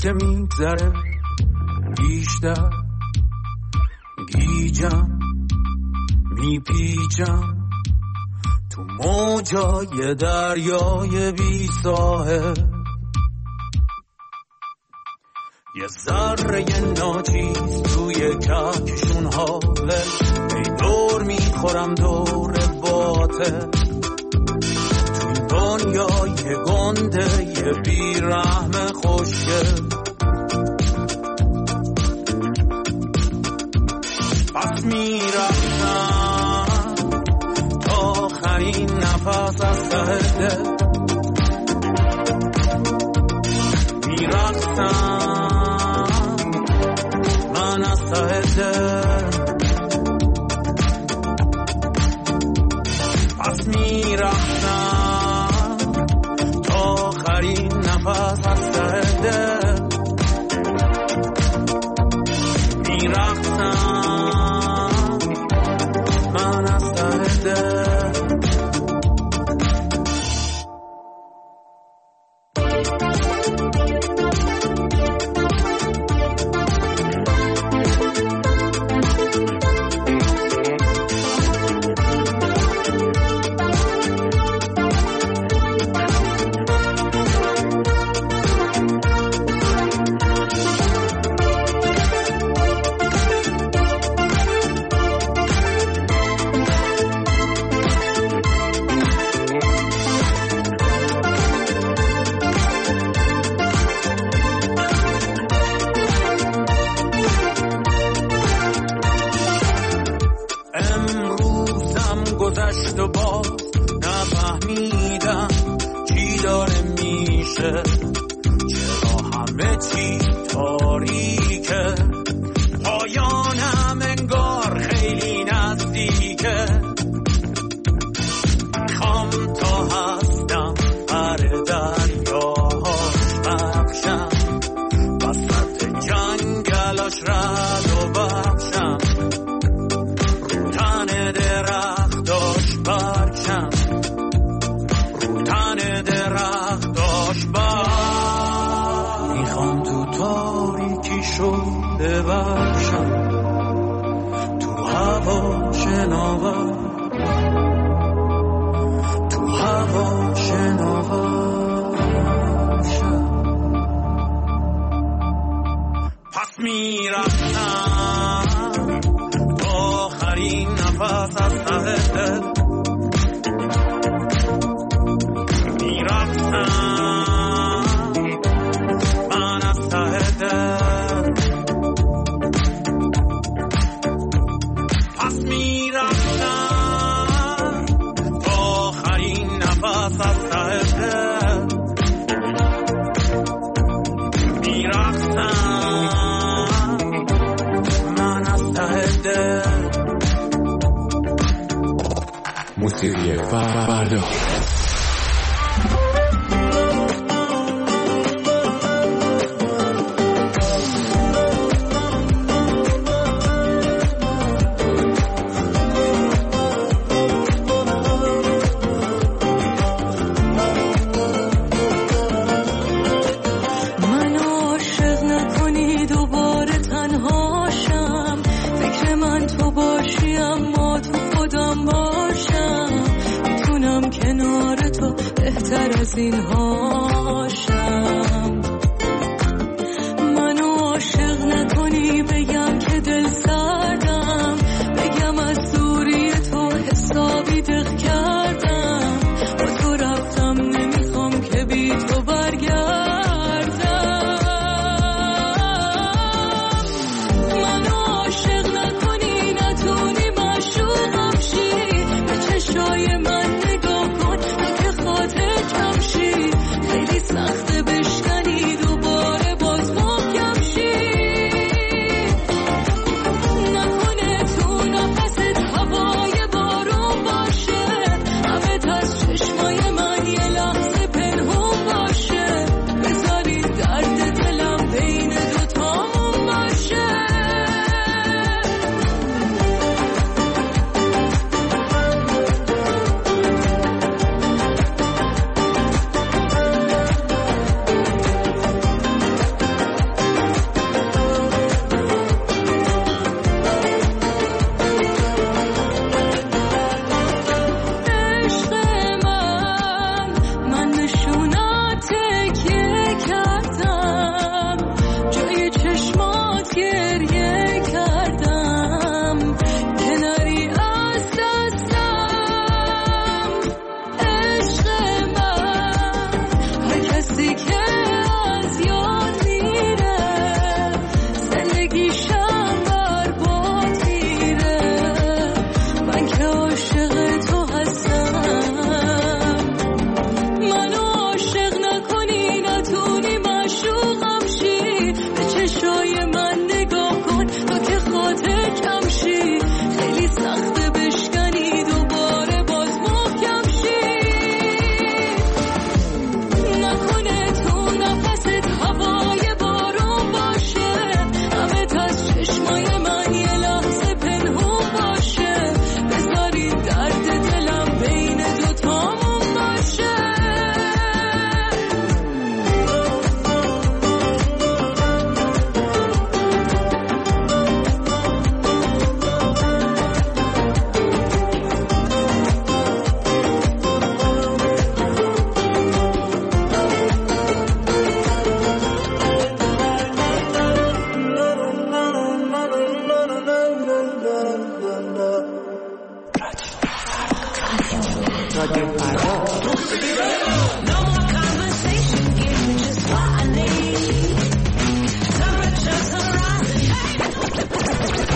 که میگذره بیشتر گیجم میپیچم تو موجای دریای بی ساحل، یه ذره ناچیز توی کهکشون حاله، ای دور میخورم دور باطل توی دنیای گنده یه بیرحم خوشگل. پس میرفتم تا آخرین نفس از ته دل، میرفتم من از ته دل، پس میرفتم تا آخرین نفس از ته دل، میرفتم من از ته دل. گذشت و باز نفهمیدم چی داره میشه، چرا همه چی تاریکه، پایانم انگار خیلی نزدیکه، میخوام تا هستم هر دریاهاش بخشم، وسط جنگلاش رد و بخشم، رو تن درختاش برچم، رو تن درختاش برچم، میخوام تو تاریکی شده باشم، تو هوا شناور، تو هوا شناورشم. پس میرفتم تا آخرین نفس از ته دل، میرفتم من از ته دل، پس میرفتم تا آخرین نفس از ته دل، میرفتم من از ته دل. موسیقی فردا از این هاشم، منو عاشق نکنی بگم که دل سردم، بگم از دوری تو حسابی دق کردم، با تو رفتم نمیخوام که بی تو برگردم، منو عاشق نکنی نتونی معشوقم شی، به چشای من نگاه کن که خاطر کم شی، خیلی سخته بشکنی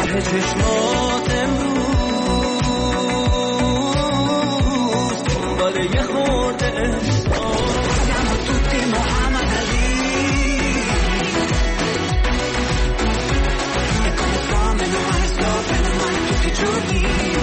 ته چشمات امروز دنبال یه خورده siamo tutti Muhammad Ali e come fame non male stop e non male tutti i giorni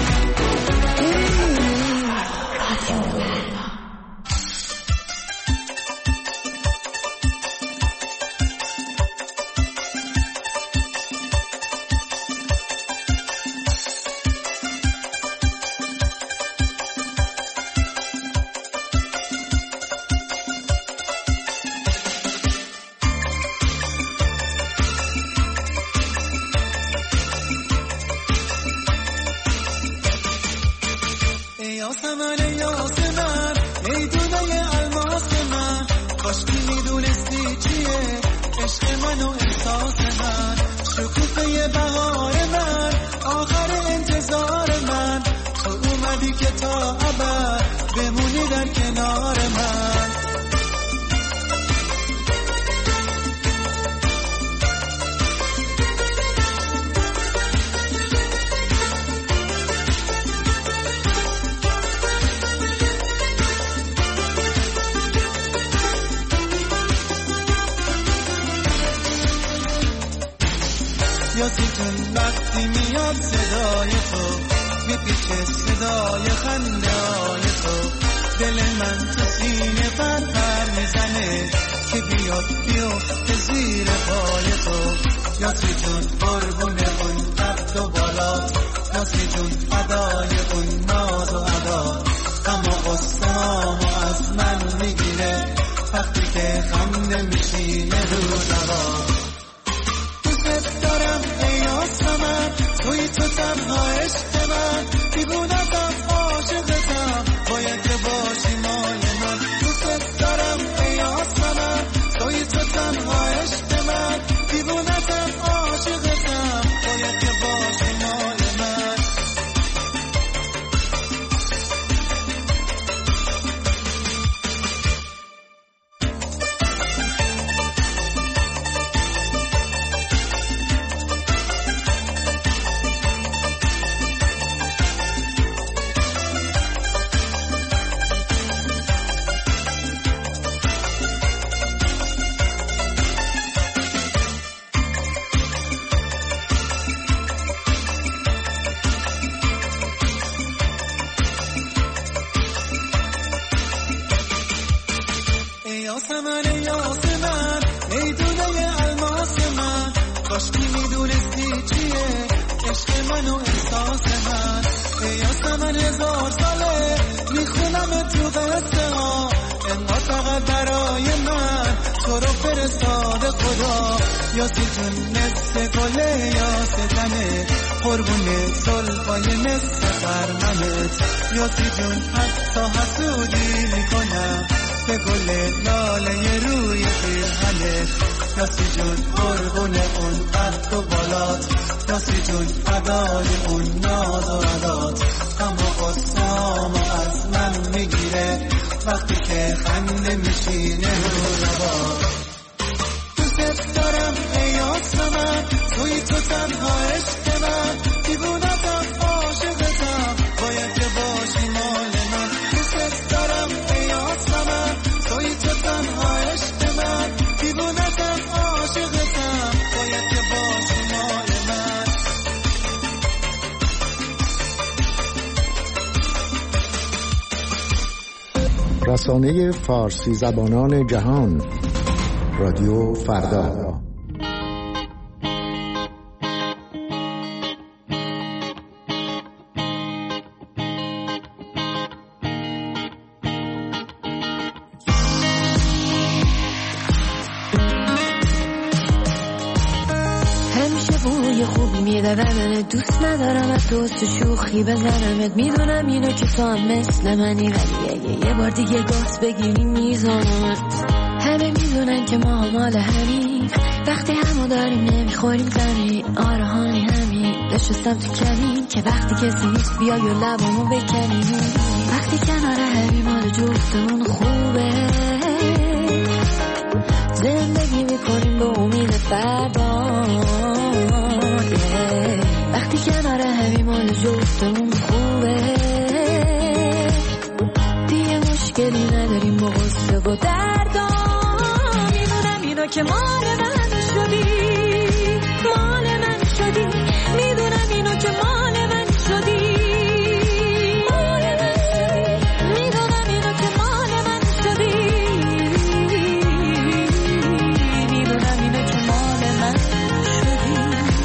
رسانه فارسی زبانان جهان رادیو فردا. دوست ندارم از دوست شوخی بزنمت، میدونم اینو که تو هم مثل منی، ولی یه بار دیگه گاز بگیری میزانمت. همه میدونن که ما مال همین، وقتی همو داریم نمیخوریم زمین. آره هانی همین، نشستم تو کمین که وقتی کسی نیست بیای و لبامو بکنی. وقتی کنار همین مال جفتمون خوبه، زندگی میکنیم به امید فردا. من جفتمون خوبه، دیگه مشکلی نداریم با غصه و دردا. میدونم اینو که مال من شدی، مال من شدی، میدونم اینو که مال من شدی، مال من شدی، میدونم اینو که مال من شدی، میدونم اینو که مال من شدی.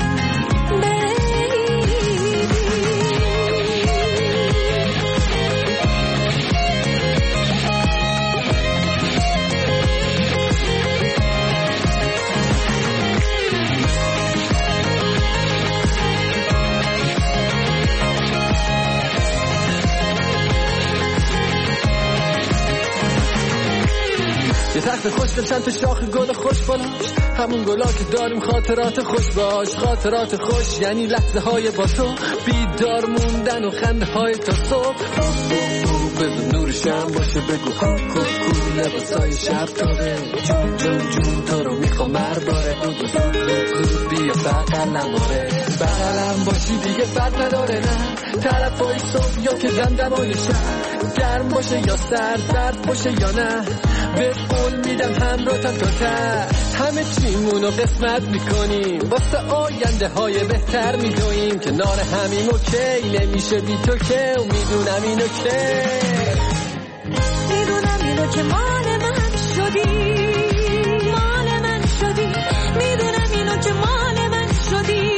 یه تخت خوش دل چند تا شاخ گل خوش بالاش، همون گلا که داریم خاطرات خوش باش. خاطرات خوش یعنی لحظه های با تو، بیدار موندن و خنده های تا صبح. بزن نور شم باشه بگو کو لباسای شب تاره، جون جون جون تو رو میخوام مرباره. زود بیا بغلم آره، بغلم باشی دیگه بد نداره نه. طرفای صبح یا که دمدمای شب، گرم باشه یا سرد باشه یا نه، به قول میدم همراهتم تا ته. همه چیمونو قسمت میکنیم، واسه آینده های بهتر میدویم. کنار همیم اوکی نمیشه بی تو که، و میدونم اینو که، میدونم اینو که مال من شدی، مال من شدی، میدونم اینو که مال من شدی،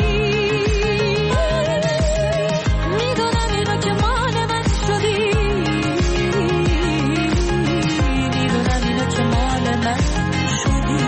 میدونم اینو که مال من شدی، میدونم اینو که مال من شدی.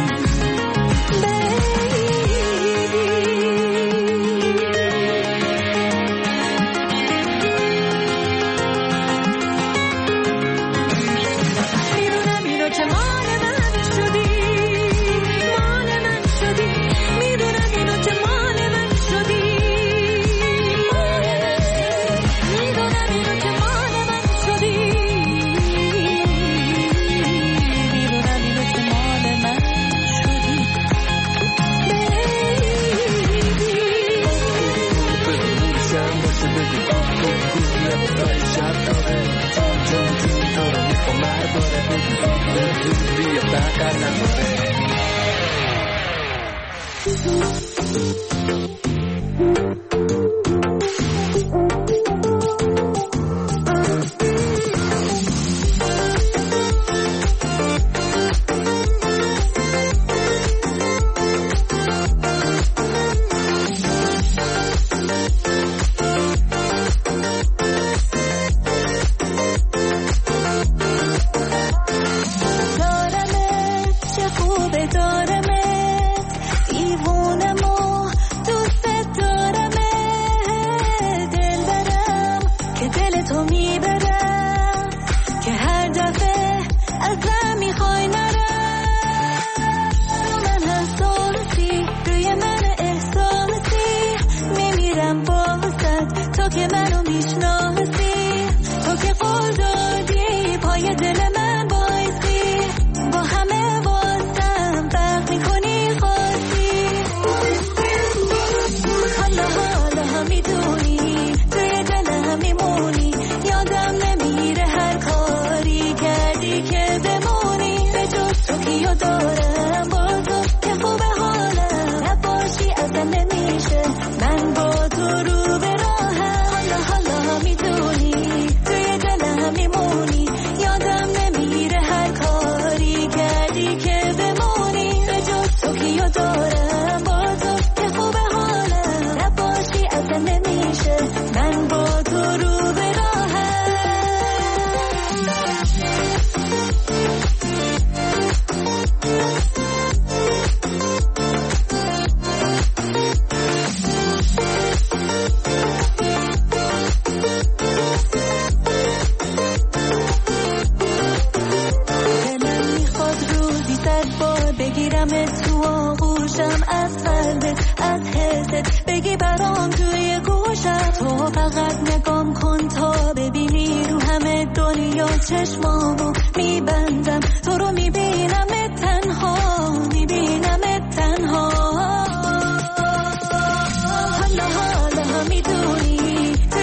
چشمامو میبندم تو رو میبینم تنها، میبینم تنها. حالا میدونی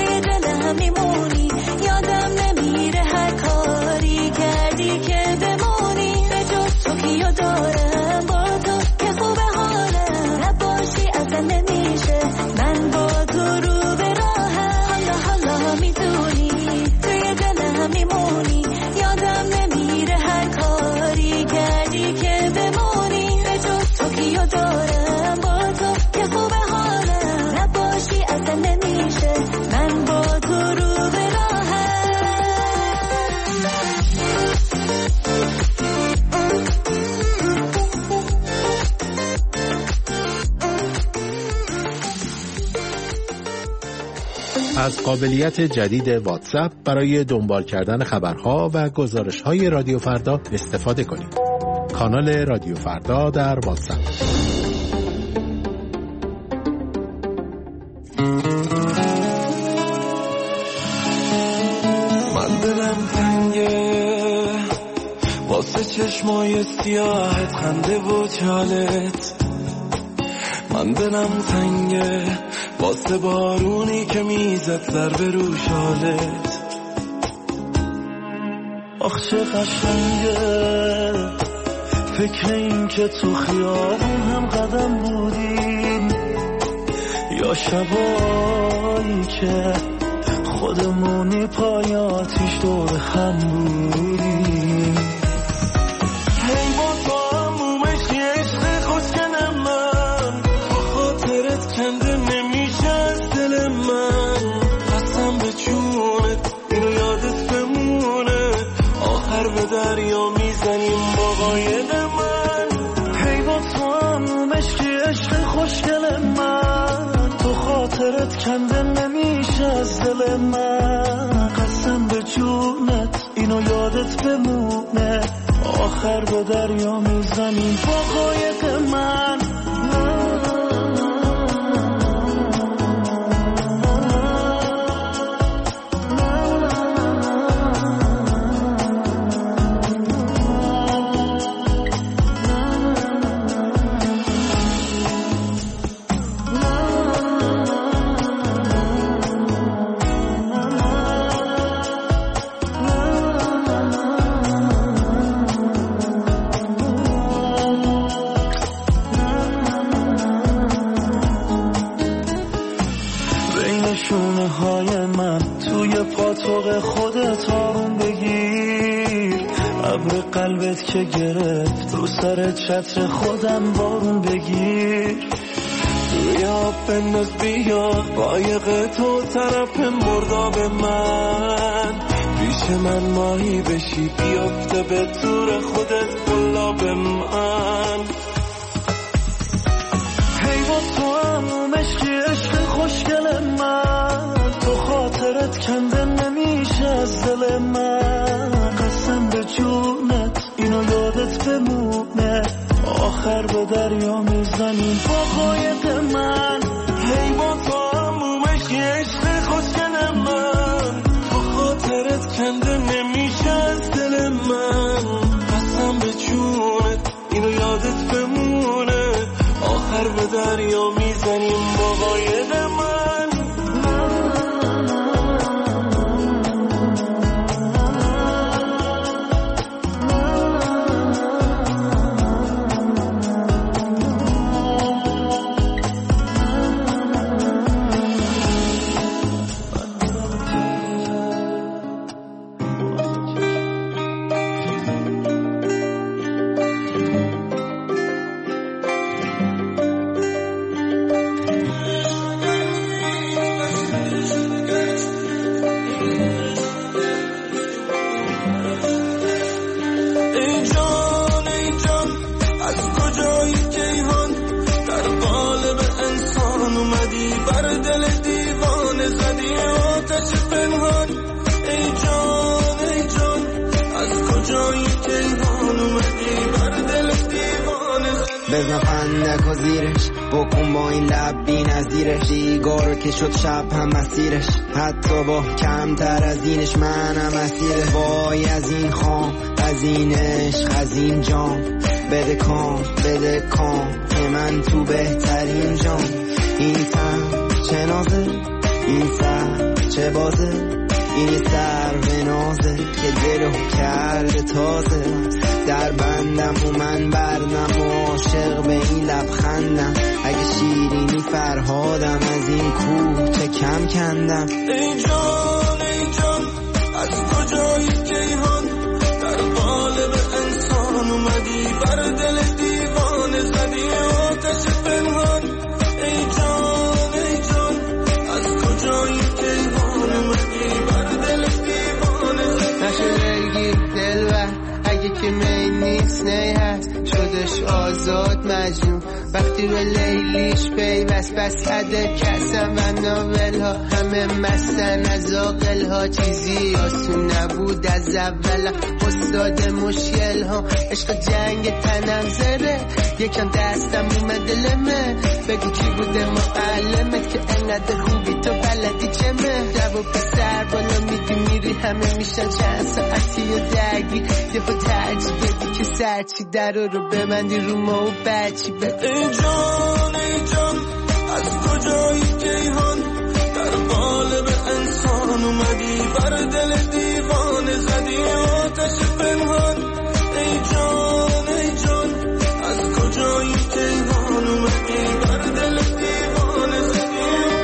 از قابلیت جدید واتساپ برای دنبال کردن خبرها و گزارش‌های رادیو فردا استفاده کنید. کانال رادیو فردا در واتساپ. من دلم تنگه واسه چشمای سیاهت، خنده و چالت. من دلم تنگه واسه بارونی که میزد ضربه رو شالت. آخ چه قشنگه فکر این که تو خیابون هم قدم بودیم، یا شبایی که خودمونی پای آتیش دور هم بودیم. هی با تو همومش یه عشق خوشگل من، با خاطرت کنده نمیشه از دل من. قسم به جونت اینو یادت بمونه، آخر به دریا میزنیم با قاید من. هی با تو همومش یه عشق خوشگل من، تو خاطرت کنده نمیشه از دل من. قسم به جونت اینو یادت بمونه، آخر به دریا میزنیم با قایق من. خودت آروم بگیر، ابر قلبت که گرفت رو سر چتر خودم بارون بگیر. روی آب بنداز بیا قایق تو طرف مرداب من، پیش من ماهی بشی بیافته به طور خودت قلاب من. هی با تو همومش که عشق خوشگل من، تو خاطرت کنده نمیشه از دل من. قسم به جونت اینو یادت بمونه، آخر به دریا میزنیم با قایق من. هی با تو همومش یه عشق خوشگل من، تو خاطرت کنده نمیشه از دل من. قسم به جونت اینو یادت بمونه، آخر به دریا میزنیم با قایق من. بزن فندک و زیرش بکن با این لب بی نظیرش، دیگارو که شد شب هم مسیرش، حتی با کمتر از اینش منم اسیرش. وای از این خام، از این عشق، از این جام، بده کام که من تو بهترین جام. این تن چه نازه، این سر چه بازه، این سر به نازه که دلو کرده تازه. در بندم و من بردم و عاشق به این لبخندم، اگه شیرینی فرهادم از این کوه چه کم کندم. ای جان از کجایی کیهان، در قالب انسان اومدی بر دل دیوانه زدی آتش پنهان. ای جان از کجایی کیهان اومدی بر دل دیوانه زدی. نشه دلگیر دلبر اگه که می نیست نی هست، شدش آزاد مجنون وقتی رو لیلیش پیوست بس حده کسم و ناول ها همه مستن از آقل ها چیزی آسون نبود از اول استاد مشکل ها عشق جنگ تنم زره یکم دستم اومده لمه بگو کی بوده معلمت که انقدر خوبی تو بلدی چمه جواب پسر بالا میدی میری همه میشن چند ساعتی و درگی یه با ترجی بدی که سرچی در رو ببندی رو ما و بچی بدی ای جان از کجایی کیهان در قالب انسان اومدی بر دل دیوانه زدی آتش پنهان ای جان از کجایی کیهان اومدی بر دل دیوانه زدی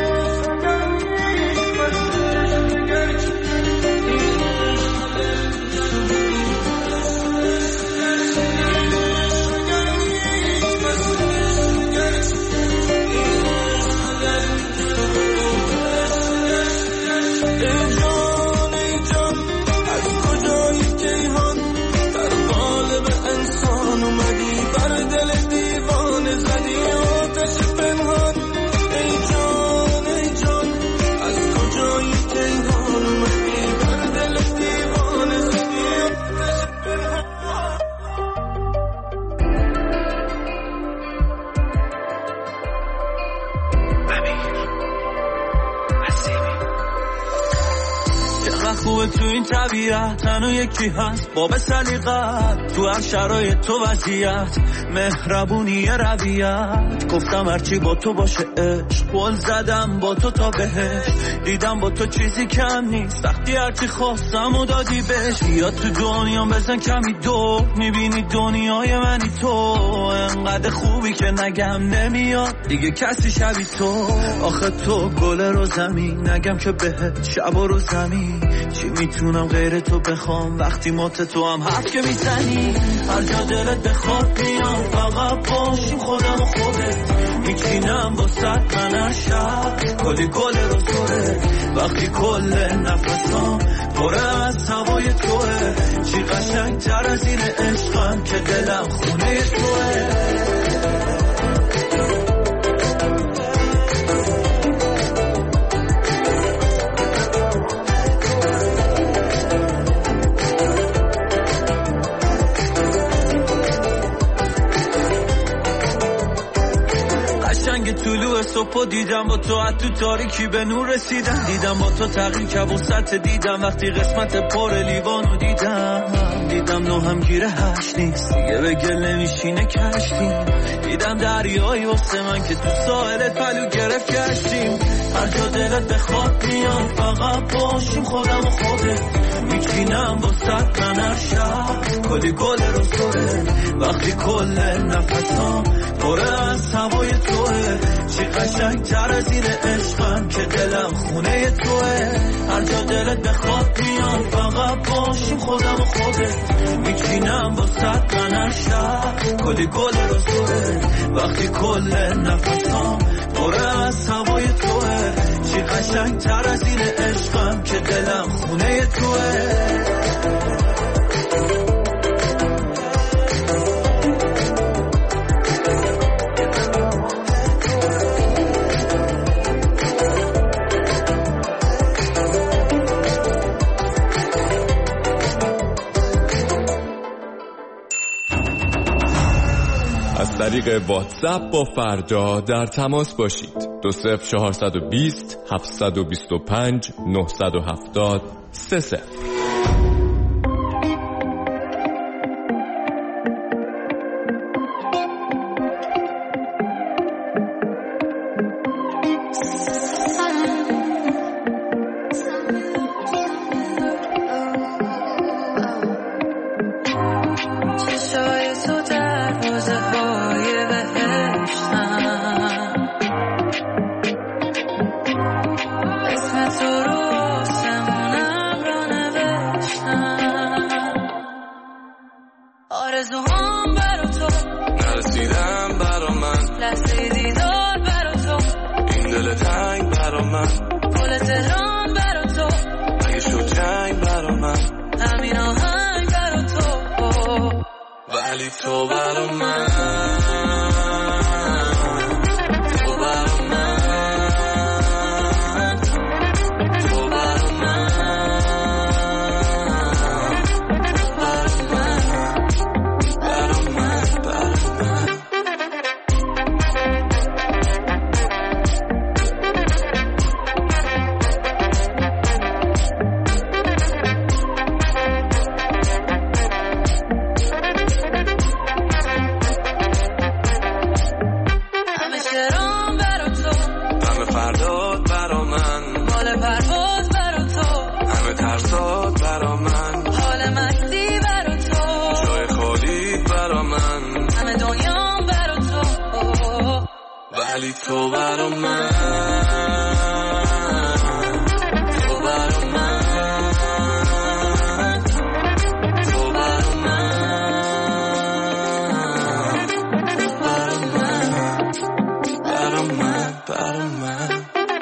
خوبه تو این طبیعت تنو یکی هست باب سلیقت تو هر شرایط تو وضعیت مهربونی رویت گفتم هرچی با تو باشه عشق قول زدم با تو تا بهش دیدم با تو چیزی کم نیست وقتی هرچی خواستم و دادی بهش یا تو دنیا بزن کمی دو میبینی دنیای منی تو انقدر خوبی که نگم نمیاد دیگه کسی شبی تو آخه تو گل رو زمین نگم که بهت شب و رو زمین چی میتونم غیر تو بخوام وقتی مات تو هم حرف که میزنی هر جا دلت بخواد میام فقط باشیم خودم و خودت میچینم با صد من هر شب کلی گل رو سره وقتی کل نفسام پره از هوای توه چی قشنگ تر از این عشقم که دلم خونه توه طلوع صبح دیدم با تو از تو تاریکی به نور رسیدم دیدم با تو تغییر کبوست دیدم وقتی قسمت پر لیوانو دیدم نو هم گیره هشت نیست دیگه به گل نمیشینه کشتیم دیدم دریایی واسه من که تو ساحلت پلو گرفت گشتیم هر جا دلت بخواد میام فقط باشیم خودم و خودت میچینم با صد من هر شب کلی گل رو سره وقتی کل نفسام پره از هوای توه چی قشنگ تر از این عشقم که دلم خونه توه هر جا دلت بخواد میام فقط باشیم خودم و خودت میچینم با صد من هر شب کلی گل رو سره وقتی کل نفسام پره از هوای توه چی قشنگ تر از این عشقم که دلم خونه توه از طریق واتساپ با فردا در تماس باشید 20420 725 970 30. ولی تو برا من پرواز برا تو، همه ترسات برا من، حال مستی برا تو، جای خالی برا من، همه دنیام برا تو، ولی تو برا من، تو برا من، تو برا من، برا من، برا من.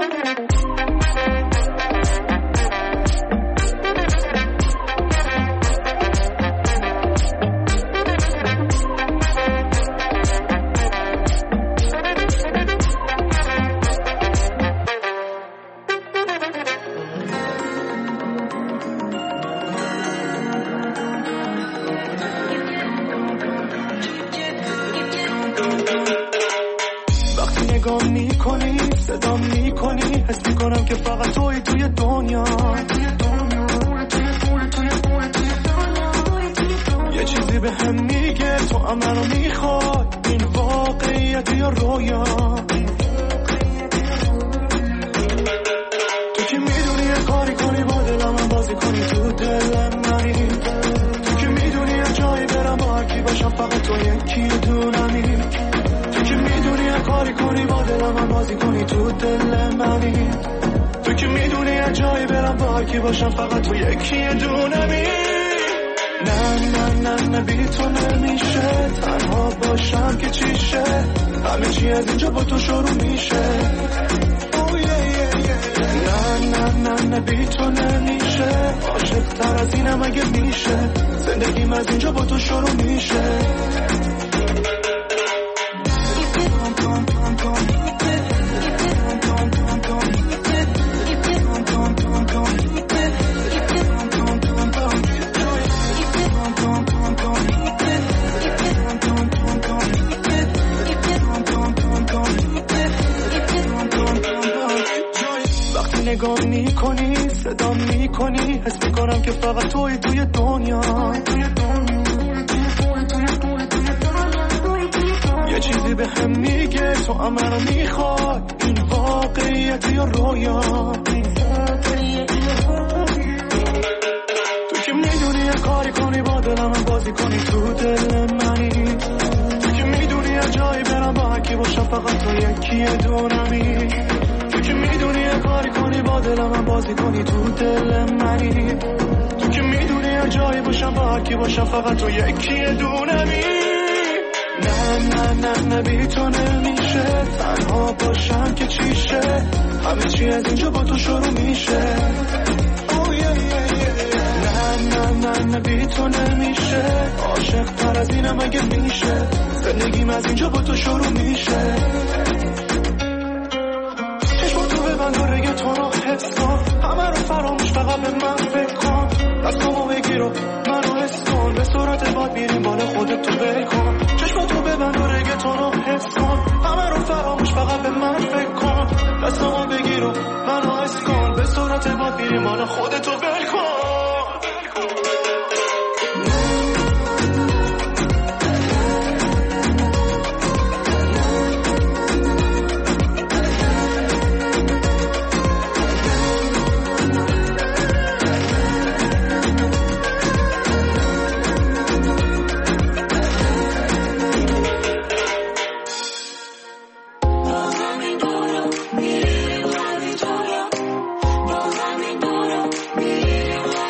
نگاه میکنی صدا میکنی حس میکنم که فقط توی دنیا یه چیزی به هم میگه تو هم منو میخوای این واقعیت یا رویا تو که میدونی یه کاری کنی با دلم هم بازی کنی تو دلم منی تو که میدونی یه جایی برم با هرکی باشم فقط تو یکی دونمی کاری کنی با دلم هم بازی کنی تو دل منی تو که میدونی یه جایی برم با هرکی باشم فقط تو یکی دونمی نه نه نه نه بی تو نمیشه تنها باشم که چیشه همه چی از اینجا با تو شروع میشه نه نه نه نه بی تو نمیشه عاشق تر از اینم اگه میشه زندگیم از اینجا با تو شروع میشه نگاه میکنی صدا میکنی حس میکنم که فقط توی دنیا یه چیزی به هم میگه تو هم منو میخوای این واقعیت یا رویا تو که میدونی یه کاری کنی با دلم هم بازی کنی تو دل منی تو که میدونی یه جایی برم با هرکی باشم فقط تو یکی دونمی تو که میدونی یه کاری کنی با دلم هم بازی کنی تو دل منی تو که میدونی یه جایی باشم با هرکی باشم فقط تو یکی دونمی نه نه نه نه بی تو نمیشه تنها باشم که چیشه همه چی از اینجا با تو شروع میشه نه نه نه نه بی تو نمیشه عاشق تر از اینم اگه میشه زندگیم از اینجا با تو شروع میشه رگه تو رو حفظ کن همه رو فراموش فقط به من فکر کن دستامو بگیر و منو حس کن به صورت باد میریم بالا خودت تو ول کن چشماتو ببند و رگه تو رو حفظ کن همه رو فراموش فقط به من فکر کن دستامو بگیر و منو حس کن به صورت باد میریم بالا خودت تو ول کن با همین دارا میریم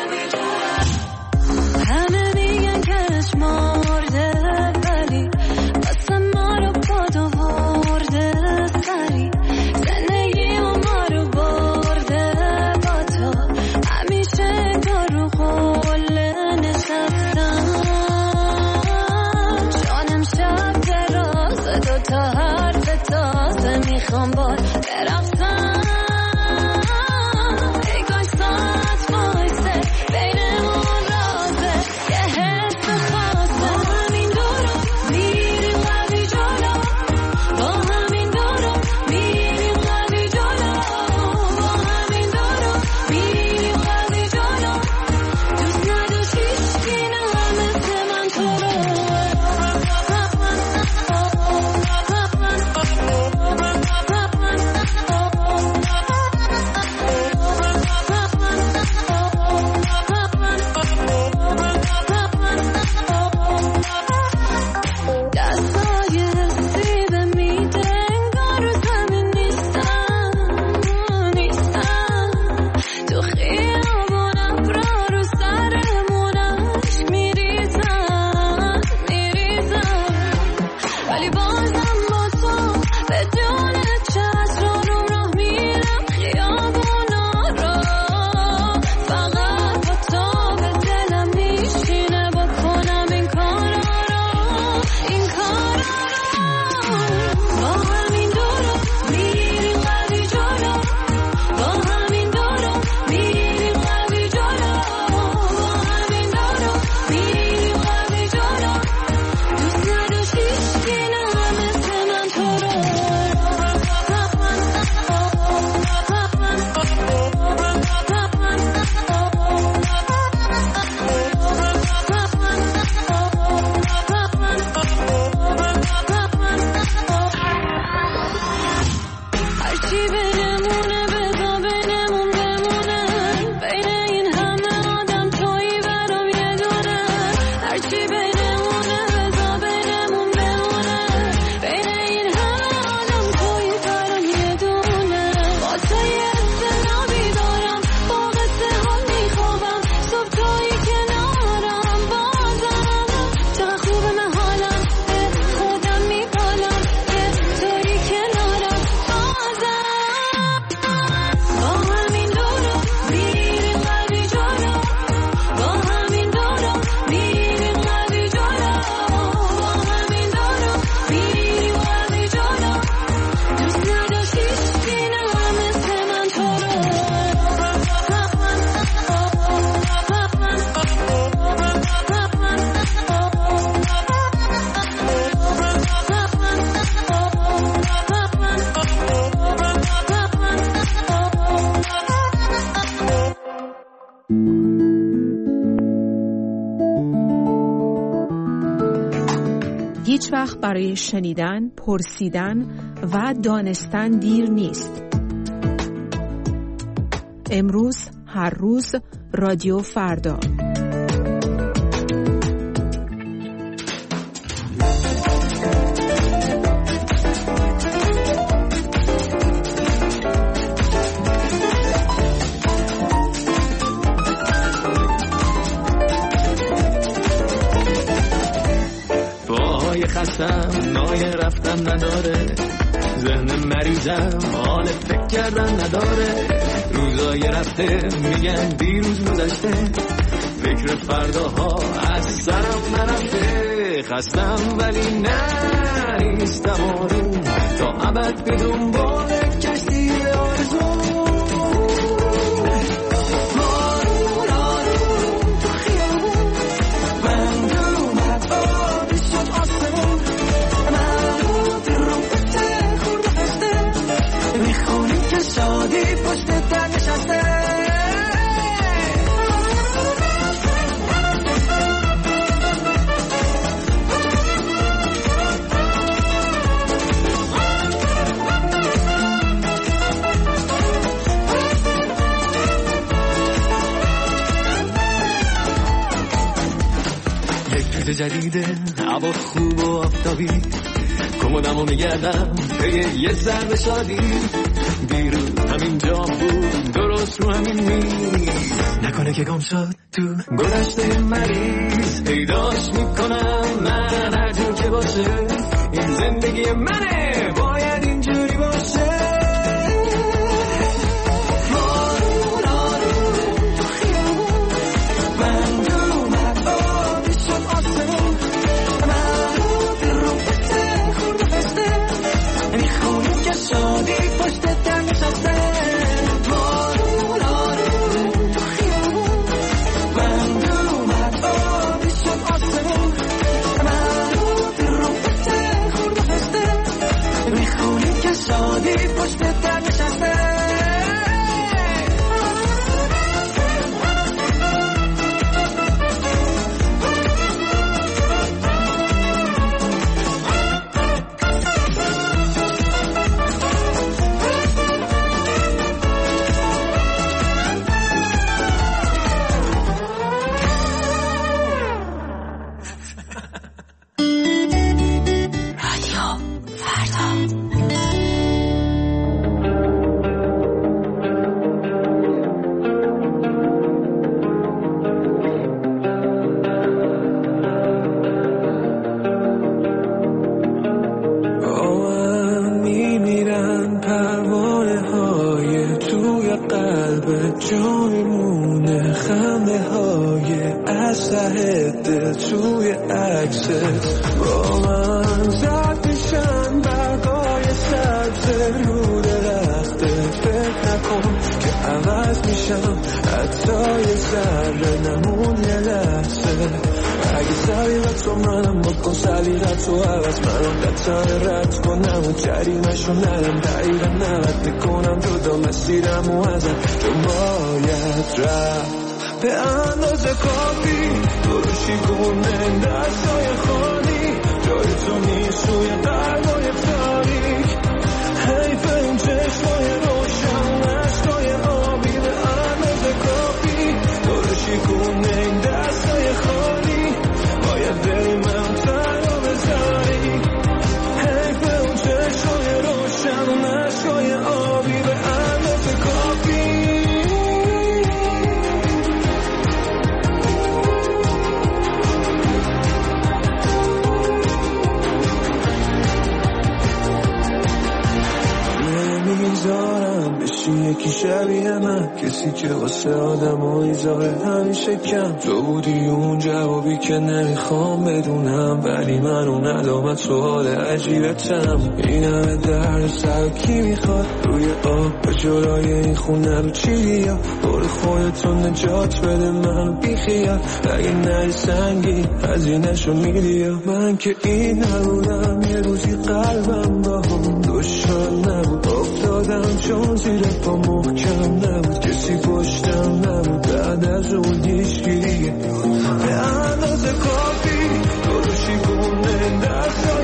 هیچ وقت برای شنیدن، پرسیدن و دانستن دیر نیست. امروز، هر روز، رادیو فردا. خستم نای رفتن نداره، ذهن مریضم حال فکر کردن نداره، روزای رفته میگن دیروز گذشته، فکر فرداها از سرم نرفته، خستم ولی نه نیستم آروم، تا ابد به دنبال کشتی آرزو. جدیده هوا خوب و آفتابی، کمدمو میگردم به یه ضرب شادی، دیروز همین جا بود درست رو همین میز، نکنه که گم شد تو گذشته مریض، پیداش میکنم من هر جور که باشه، این زندگی منه باید اینجوری باشه. به اندازه کافی دروشی گونه دستای خالی، جای تو نیست روی قلبای تاریک، حیف این چشمای روشن عشقای آبی، به اندازه کافی دروشی گونه این دستای خالی، باید بریم هم تنها بذاری، حیف اون چشمای روشن عشقای آبی، به اندازه کافی. نمیذارم بشی یکی شبیه من، کسی که واسه آدم و ایزاره همیشه کم، تو بودی اون جوابی که نمیخوام بدونم، ولی منو ندامت سوال عجیبتم، این همه درد سر کی میخواد روی آب به جلای این خونه رو چی بیا، برو خودتو نجات بده منو بیخیال، اگه نری سنگی هزینه‌شو میدی، من که این نبودم یه روزی قلبم با هم دشمن نبود، افتادم چون زیر پا محکم نبود، کسی پشتم نبود، بعد از اون هیچکی دیگه به اندازه کافی دروشی گونه دست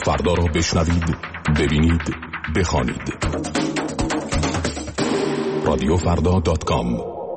فردا را بشنوید، ببینید، بخوانید. رادیوفردا.com.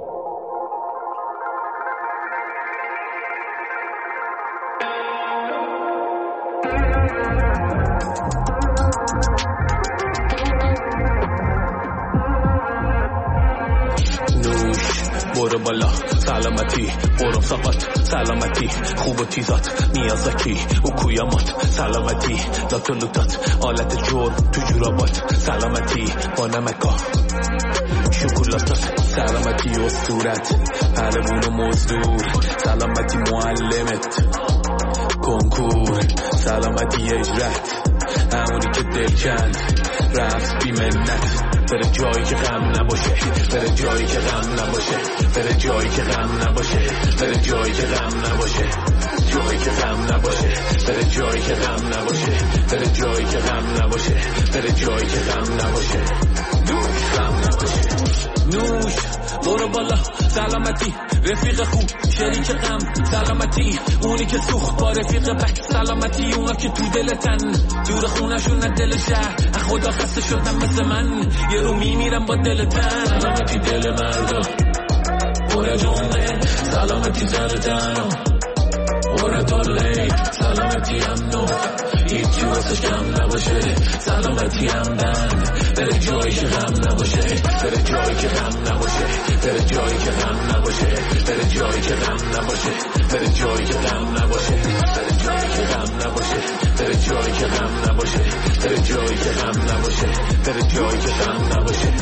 برو بالا سلامتی، برو ساقات سلامتی، خوب و تیزات میازاکی اوکویامات سلامتی، لاتولوتات آلت جور تو جورابات سلامتی، با نمکا شکلاتات سلامتی و صورت پهلوون و مزدور سلامتی، معلمت کنکور سلامتی، اجرت همونی که دل کند رفت بی منت، بره جایی که غم نباشه، بره جایی که غم نباشه، بره جایی که غم نباشه، بره جایی که غم نباشه، جایی که غم نباشه، بره جایی که غم نباشه، بره جایی که غم نباشه، بره جایی که غم نباشه، غم نباشه. نوش برو بالا سلامتی، رفیق خوب شریک غم سلامتی، اونی که سوخت با رفیق بک سلامتی، اونا که تو دلتن دور خونشون از دل شهر، خدا خسته شدن مثل من یه رو میمیرم با دلتن، سلامتی دل مردا برا جمعه سلامتی زردن برا دوله سلامتی امنو هیچی واسش کم نباشه، سلامتی همدن بره جایی که غم نباشه، بره جایی که غم نباشه، بره جایی که غم نباشه، بره جایی که غم نباشه، بره جایی که غم نباشه، بره جایی که غم نباشه، بره جایی که غم نباشه، بره جایی که غم نباشه، بره جایی که غم نباشه.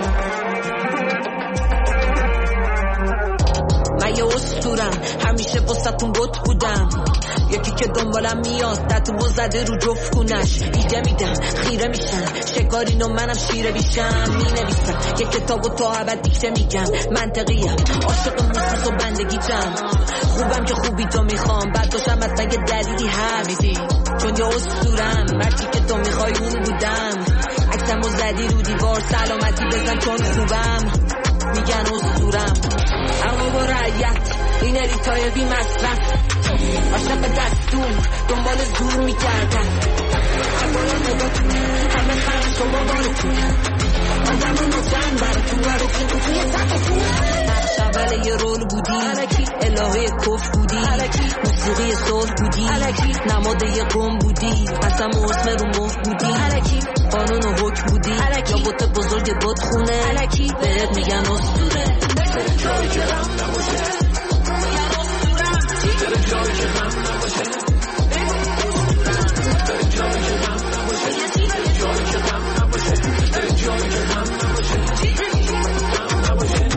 من یه اسطورم همیشه واسه‌تون بت بودم، یکی که دنبالم میاد دتو زده رو جفت کونش، ایده میدم خیره میشن شکارین و منم شیره بیشم، مینویسم یه کتابو تا ابد دیکته میگم، منطقیم عاشق موسیقی و بندگیتم، خوبم که خوبی تو میخوام بعد باشم حتما یه دلیلی هست، چون یه اسطورم مرتی که تو میخوای اون بودم، عکسمو زدی رو دیوار سلامتی بزن چون خوبم، میگن اسطورم اما با رعیت این الیتای بی مصرف، عاشق دستور دنبال زور میکردن، اگران نگاتونه همه خرم شما بارتونه، آدم رو نزن براتون و رفیقو توی صفتونه، نقش اول یه رول بودی الهه کف بودی، موسیقی صلح بودی نماد یه قوم بودی، قسم و اسم رو مخ بودی، قانون و حکم بودی، یا بوت بزرگ بوت خونه بهت میگن اسطوره، بره جایی که غم نباشه، بره جایی که غم نباشه، بره جایی که غم نباشه، بره جایی که غم نباشه، بره جایی که غم نباشه، غم نباشه.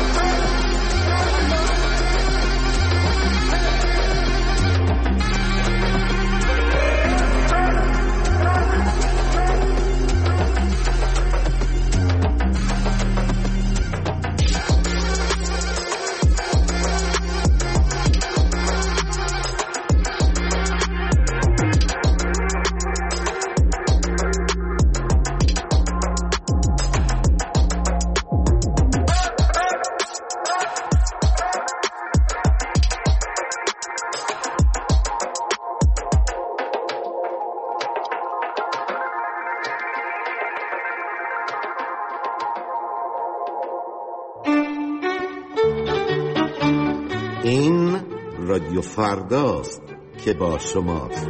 این رادیو فرداست که با شماست.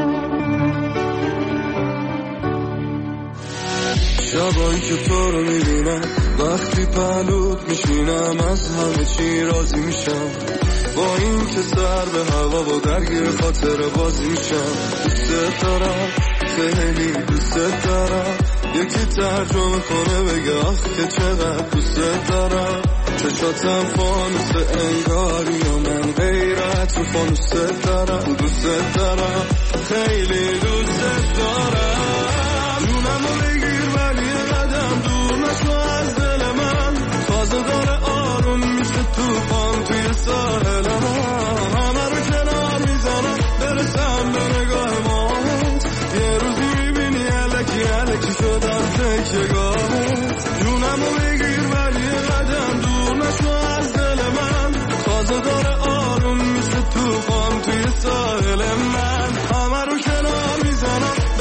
شبایی که تو رو میبینم وقتی پهلوت میشینم از همه چی راضی میشم، با این که سر به هوا و درگیر خاطر بازی میشم، دوست دارم خیلی دوست دارم، یکی ترجمه کنه بگه آخ که چقدر دوست دارم، چشاتم فانوس انگاری و من غیرت رو فانوس دارم، دوست دارم خیلی دوست دارم، جونم رو بگیر ولی قدم دور نشو از دل من، تازه داره آروم میشه توفان توی ساحل من، همه رو کنار میزنم برسم به نگاه ماهت، یه روزی میبینی الکی الکی شدم تکیه‌گاهت، جونم رو بگیر ولی قدم دور نشو از دل من، تازه داره آروم میشه توفان توی ساحل من، همه رو کنار میزنم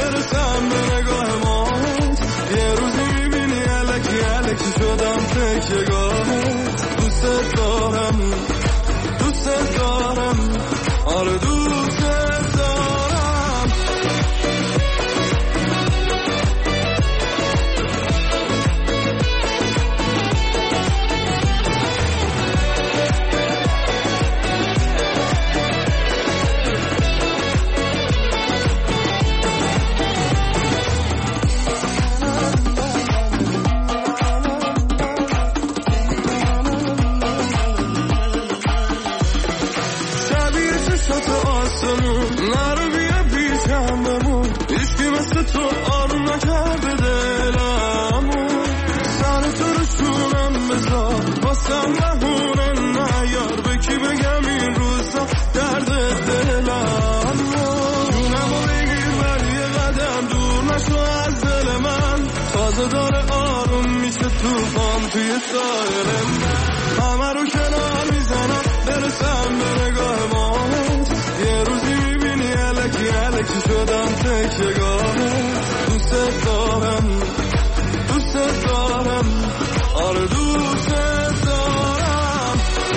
تکیه‌گاهت. دوست دارم دوست دارم آره دوست دارم. نرو بیا پیشم بمون، هیچکی مثل تو آروم نکرده دلمو. سر تو رو شونم بذار واسم بهونه نیار، به کی بگم این روزا درد دلمو. جونمو بگیر ولی یه قدم دور نشو از دل من، تازه داره آروم میشه توفان توی سایر من. همه رو کنار میزنم برسم به نگاه ما، یه روزی میبینی الکی الکی شدم تکیه‌گاهت. دوست دارم دوست دارم آره دوست دارم.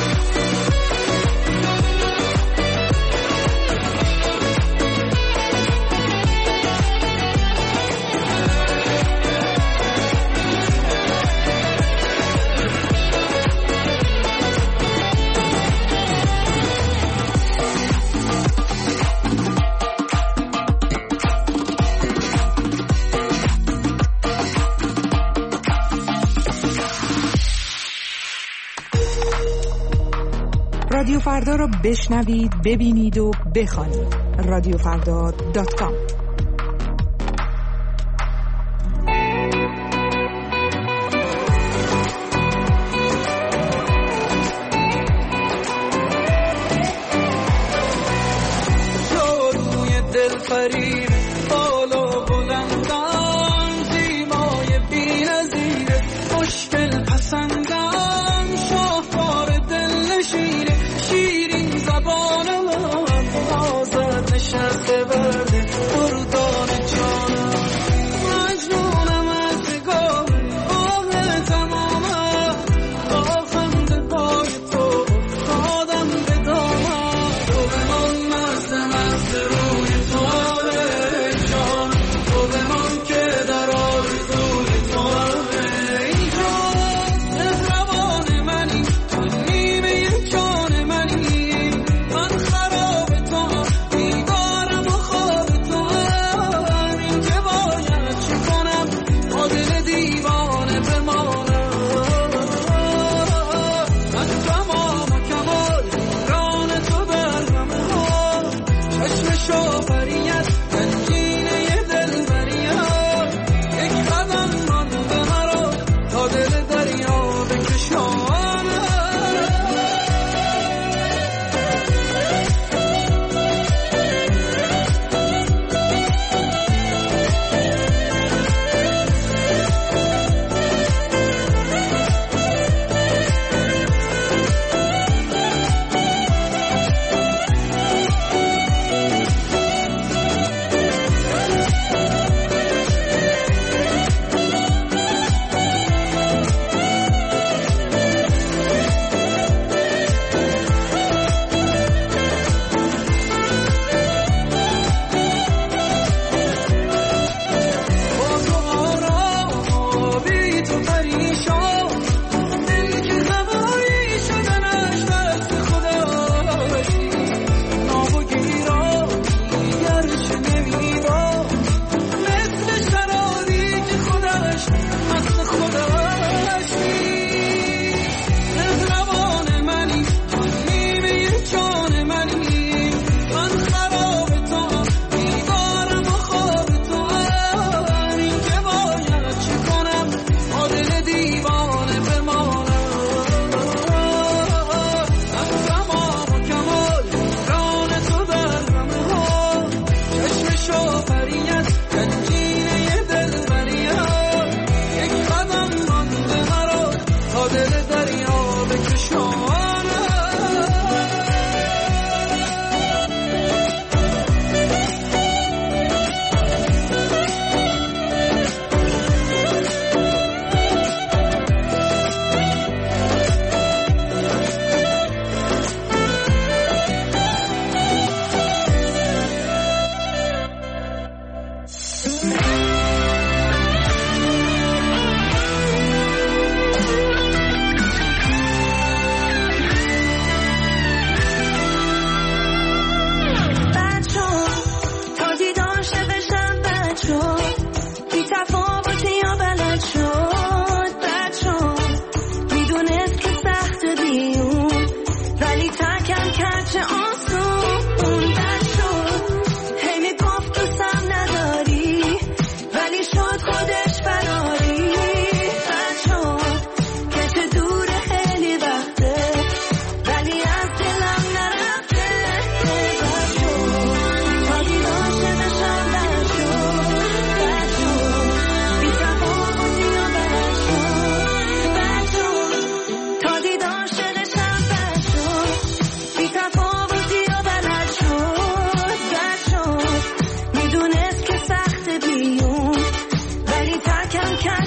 رادیو فردا را بشنوید، ببینید و بخوانید. رادیوفردا.com. جاروی دلفریب بالا بلندم، زیبای بی‌نظیر مشکل پسندم، شاهکار دلنشین شیرین زبان من، آزاد نشسته برده بردان جانم. مجنونم از نگاه آه تمامم، با خنده پای تو خادم به دامم. تو به من مست مست روی توه،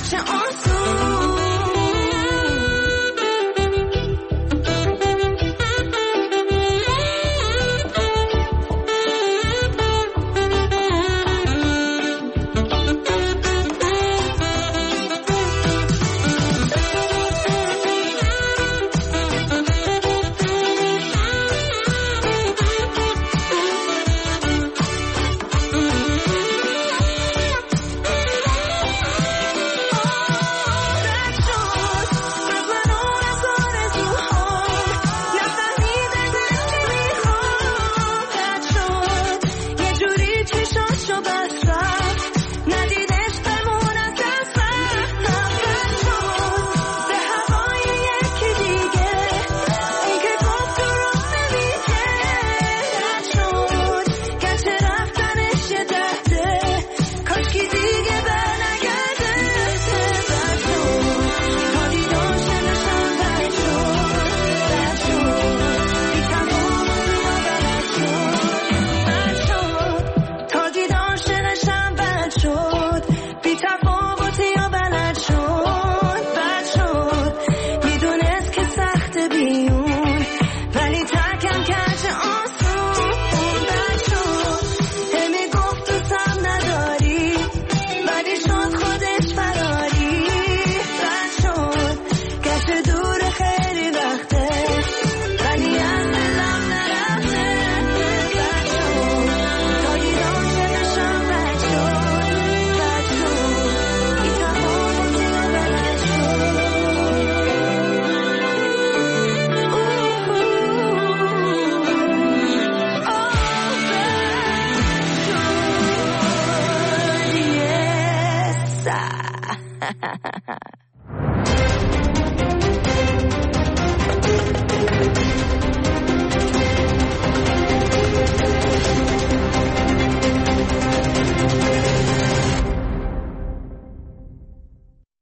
چه آسون.